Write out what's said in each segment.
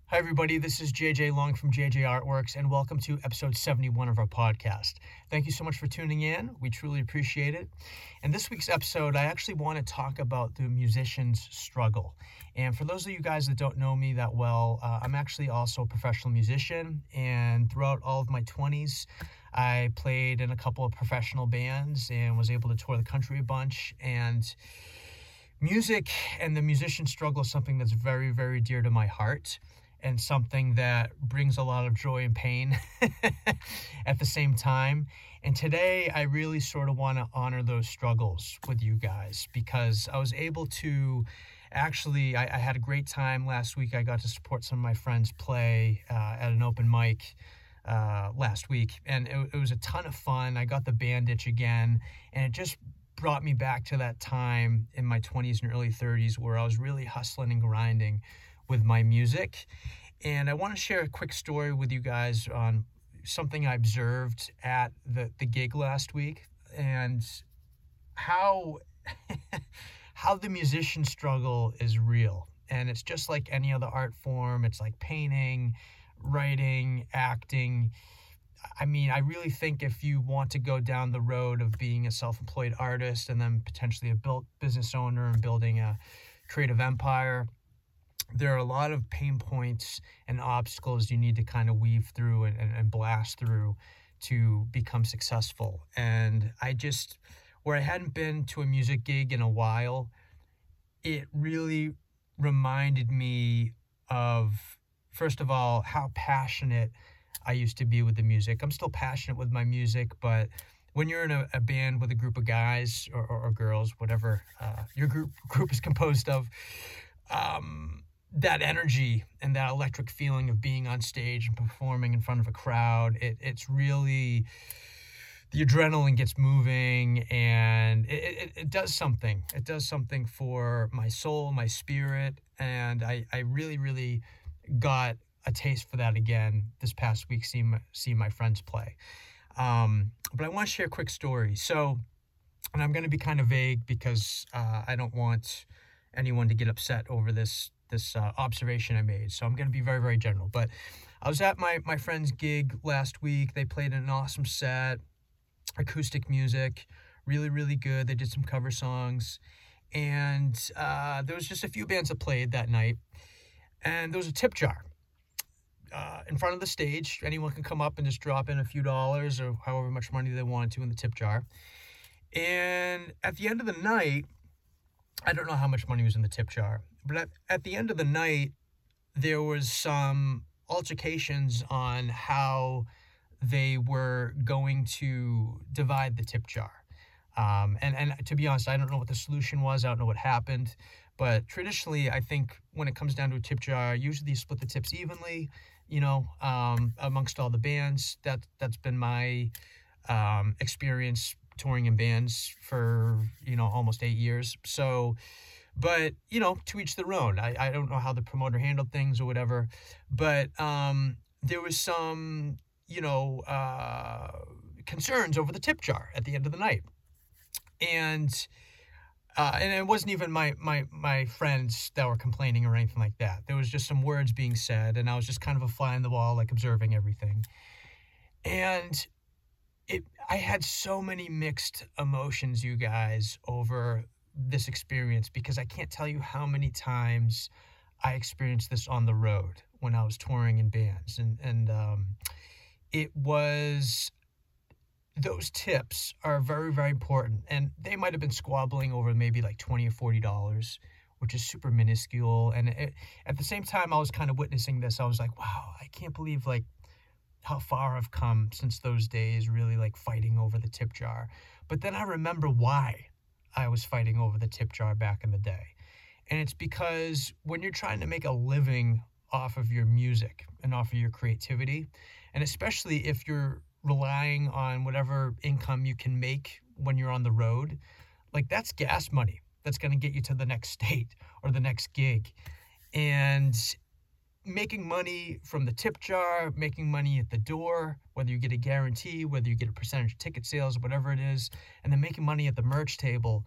Hi, everybody. This is JJ Long from JJ Artworks, and welcome to episode 71 of our podcast. Thank you so much for tuning in. We truly appreciate it. In this week's episode, I actually want to talk about the musician's struggle. And for those of you guys that don't know me that well, I'm actually also a professional musician, and throughout all of my 20s, I played in a couple of professional bands and was able to tour the country a bunch. And music and the musician struggle is something that's very, very dear to my heart, and something that brings a lot of joy and pain at the same time. And today I really sort of want to honor those struggles with you guys, because I was able to I had a great time last week. I got to support some of my friends play at an open mic last week, and it was a ton of fun. I got the band itch again, and it just brought me back to that time in my 20s and early 30s where I was really hustling and grinding with my music. And I want to share a quick story with you guys on something I observed at the gig last week, and how how the musician struggle is real. And it's just like any other art form. It's like painting, writing, acting. I mean, I really think if you want to go down the road of being a self-employed artist and then potentially a business owner and building a creative empire, there are a lot of pain points and obstacles you need to kind of weave through and blast through to become successful. And where I hadn't been to a music gig in a while, it really reminded me of, first of all, how passionate I used to be with the music. I'm still passionate with my music, but when you're in a band with a group of guys or girls, whatever your group is composed of, that energy and that electric feeling of being on stage and performing in front of a crowd, it's really, the adrenaline gets moving, and it does something. It does something for my soul, my spirit, and I really, really got a taste for that again this past week, seeing my friends play. But I want to share a quick story. So, and I'm going to be kind of vague because I don't want anyone to get upset over this observation I made. So I'm going to be very, very general. But I was at my friend's gig last week. They played an awesome set, acoustic music, really, really good. They did some cover songs. And there was just a few bands that played that night. And there was a tip jar in front of the stage. Anyone can come up and just drop in a few dollars or however much money they wanted to in the tip jar. And at the end of the night, I don't know how much money was in the tip jar, but at the end of the night, there was some altercations on how they were going to divide the tip jar. And to be honest, I don't know what the solution was. I don't know what happened. But traditionally, I think when it comes down to a tip jar, usually you split the tips evenly, amongst all the bands. That's been my experience touring in bands for, almost 8 years. So, but, to each their own. I don't know how the promoter handled things or whatever, but there was some, concerns over the tip jar at the end of the night. And it wasn't even my friends that were complaining or anything like that. There was just some words being said, and I was just kind of a fly on the wall, like observing everything. And I had so many mixed emotions, you guys, over this experience, because I can't tell you how many times I experienced this on the road when I was touring in bands. And it was, those tips are very, very important. And they might have been squabbling over maybe like $20 or $40, which is super minuscule. And at the same time, I was kind of witnessing this. I was like, wow, I can't believe how far I've come since those days, really fighting over the tip jar. But then I remember why I was fighting over the tip jar back in the day. And it's because when you're trying to make a living off of your music and off of your creativity, and especially if you're relying on whatever income you can make when you're on the road, that's gas money that's going to get you to the next state or the next gig. And making money from the tip jar, making money at the door, whether you get a guarantee, whether you get a percentage of ticket sales, whatever it is, and then making money at the merch table,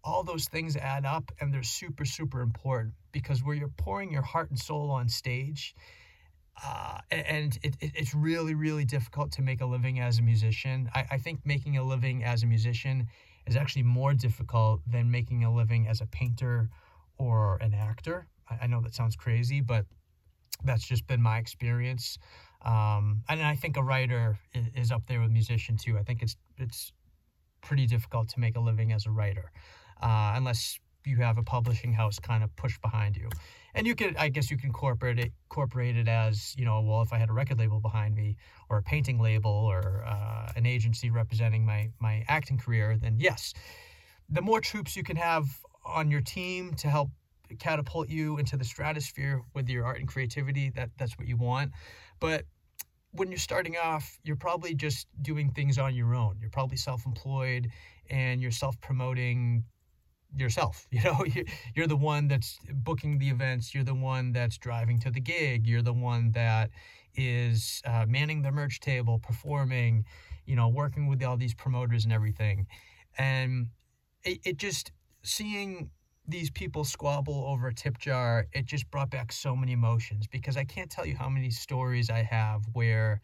all those things add up, and they're super, super important, because where you're pouring your heart and soul on stage, and it's really, really difficult to make a living as a musician. I think making a living as a musician is actually more difficult than making a living as a painter or an actor. I know that sounds crazy, but that's just been my experience. And I think a writer is up there with musician too. I think it's pretty difficult to make a living as a writer, unless you have a publishing house kind of push behind you. And I guess you can incorporate it as, well, if I had a record label behind me, or a painting label, or an agency representing my acting career, then yes, the more troops you can have on your team to help catapult you into the stratosphere with your art and creativity, that's what you want. But when you're starting off, you're probably just doing things on your own. You're probably self-employed, and you're self-promoting yourself. You're the one that's booking the events. You're the one that's driving to the gig. You're the one that is manning the merch table, performing, working with all these promoters and everything. And it just, seeing these people squabble over a tip jar, it just brought back so many emotions, because I can't tell you how many stories I have where,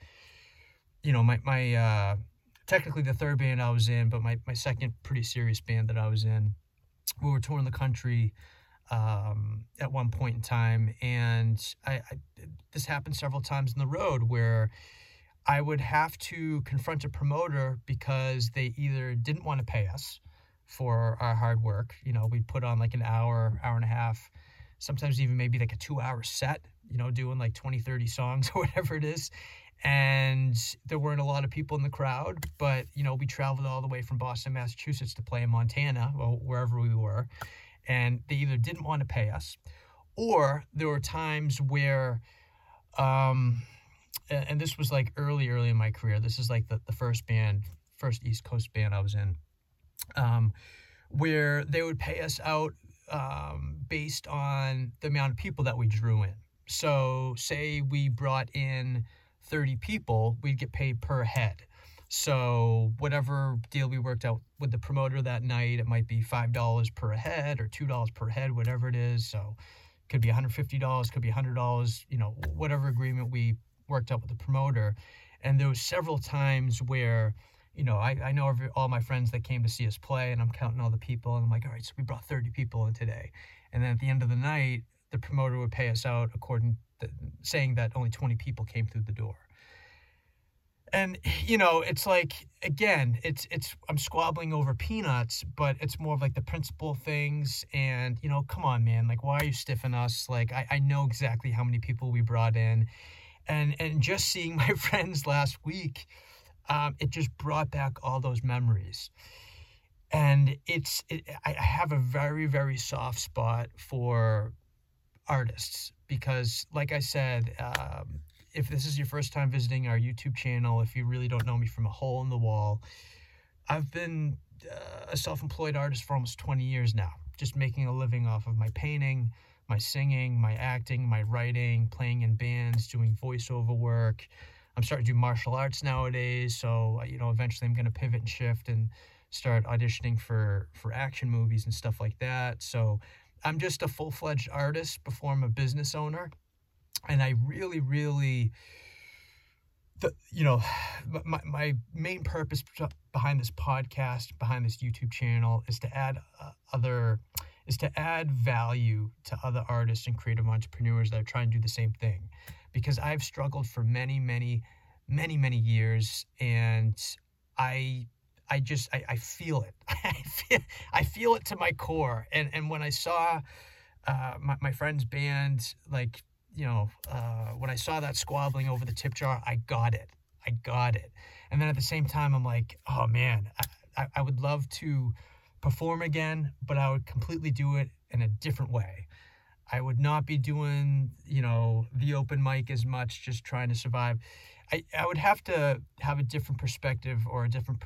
my technically the third band I was in, but my second pretty serious band that I was in, we were touring the country at one point in time, and this happened several times in the road where I would have to confront a promoter because they either didn't want to pay us for our hard work. We'd put on like an hour and a half, sometimes even maybe like a 2-hour set, doing like 20, 30 songs or whatever it is. And there weren't a lot of people in the crowd, but, we traveled all the way from Boston, Massachusetts to play in Montana, or wherever we were. And they either didn't want to pay us, or there were times where, and this was like early in my career. This is like the first East Coast band I was in, where they would pay us out based on the amount of people that we drew in. So say we brought in 30 people, we'd get paid per head. So whatever deal we worked out with the promoter that night, it might be $5 per head or $2 per head, whatever it is. So it could be $150, could be $100, whatever agreement we worked out with the promoter. And there was several times where, I know all my friends that came to see us play, and I'm counting all the people, and I'm like, all right, so we brought 30 people in today. And then at the end of the night, the promoter would pay us out saying that only 20 people came through the door. And, it's like, again, I'm squabbling over peanuts, but it's more of like the principal things. And, come on, man, like, why are you stiffing us? Like, I know exactly how many people we brought in. And just seeing my friends last week, it just brought back all those memories. And I have a very, very soft spot for artists, because, like I said, if this is your first time visiting our YouTube channel, if you really don't know me from a hole in the wall, I've been a self-employed artist for almost 20 years now, just making a living off of my painting, my singing, my acting, my writing, playing in bands, doing voiceover work. I'm starting to do martial arts nowadays, so, eventually I'm going to pivot and shift and start auditioning for action movies and stuff like that. So I'm just a full-fledged artist before I'm a business owner. And I really, really, my main purpose behind this podcast, behind this YouTube channel, is to add value to other artists and creative entrepreneurs that are trying to do the same thing. Because I've struggled for many, many, many, many years, and I feel it. I feel it to my core. And when I saw my friend's band, like, when I saw that squabbling over the tip jar, I got it. And then at the same time, I'm like, oh man, I would love to perform again, but I would completely do it in a different way. I would not be doing, the open mic as much, just trying to survive. I would have to have a different perspective, or a different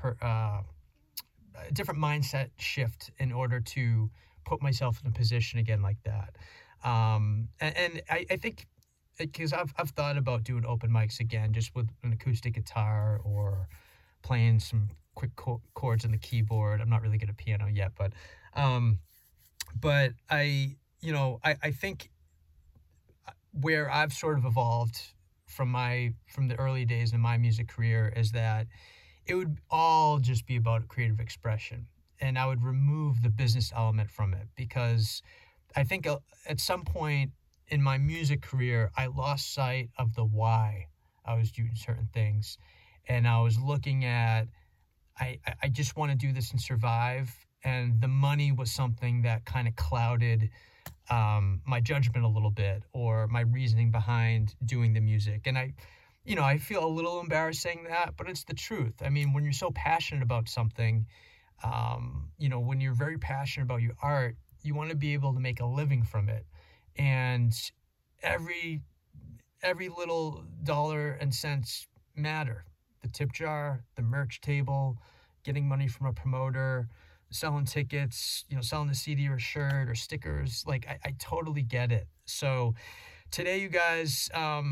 mindset shift in order to put myself in a position again like that. And I think, because I've thought about doing open mics again, just with an acoustic guitar or playing some quick chords on the keyboard. I'm not really good at piano yet, but But I think where I've sort of evolved from the early days in my music career is that it would all just be about creative expression. And I would remove the business element from it because I think at some point in my music career, I lost sight of the why I was doing certain things. And I was looking at, I just want to do this and survive. And the money was something that kind of clouded my judgment a little bit, or my reasoning behind doing the music. And I feel a little embarrassed saying that, but it's the truth. I mean, when you're so passionate about something, when you're very passionate about your art, you want to be able to make a living from it. And every little dollar and cents matter. The tip jar, the merch table, getting money from a promoter, selling tickets, selling a CD or a shirt or stickers. Like, I totally get it. So today, you guys,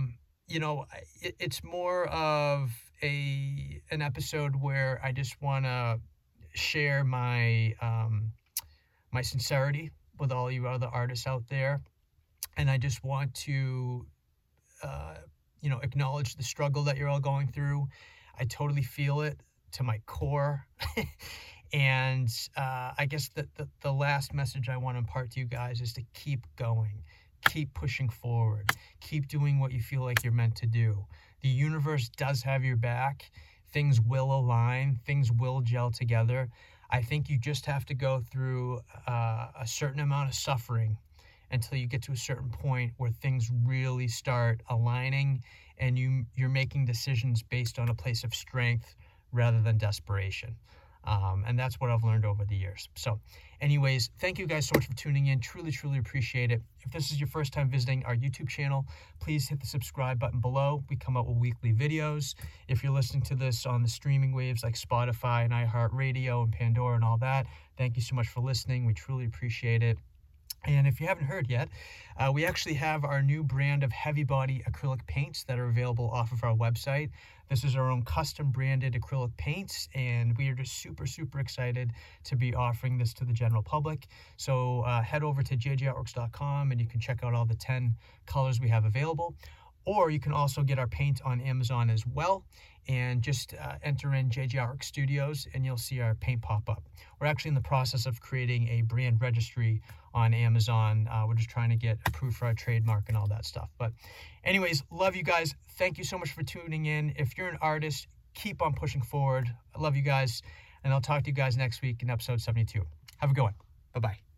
it's more of an episode where I just want to share my my sincerity with all you other artists out there. And I just want to, acknowledge the struggle that you're all going through. I totally feel it to my core. And I guess the last message I want to impart to you guys is to keep going, keep pushing forward, keep doing what you feel like you're meant to do. The universe does have your back. Things will align. Things will gel together. I think you just have to go through a certain amount of suffering until you get to a certain point where things really start aligning and you're making decisions based on a place of strength rather than desperation. And that's what I've learned over the years. So anyways, thank you guys so much for tuning in. Truly, truly appreciate it. If this is your first time visiting our YouTube channel, please hit the subscribe button below. We come out with weekly videos. If you're listening to this on the streaming waves like Spotify and iHeartRadio and Pandora and all that, thank you so much for listening. We truly appreciate it. And if you haven't heard yet, we actually have our new brand of heavy body acrylic paints that are available off of our website. This is our own custom branded acrylic paints, and we are just super, super excited to be offering this to the general public. So head over to jjartworks.com and you can check out all the 10 colors we have available. Or you can also get our paint on Amazon as well, and just enter in JJ Artworks Studios and you'll see our paint pop up. We're actually in the process of creating a brand registry on Amazon. We're just trying to get approved for our trademark and all that stuff. But anyways, love you guys. Thank you so much for tuning in. If you're an artist, keep on pushing forward. I love you guys, and I'll talk to you guys next week in episode 72. Have a good one. Bye-bye.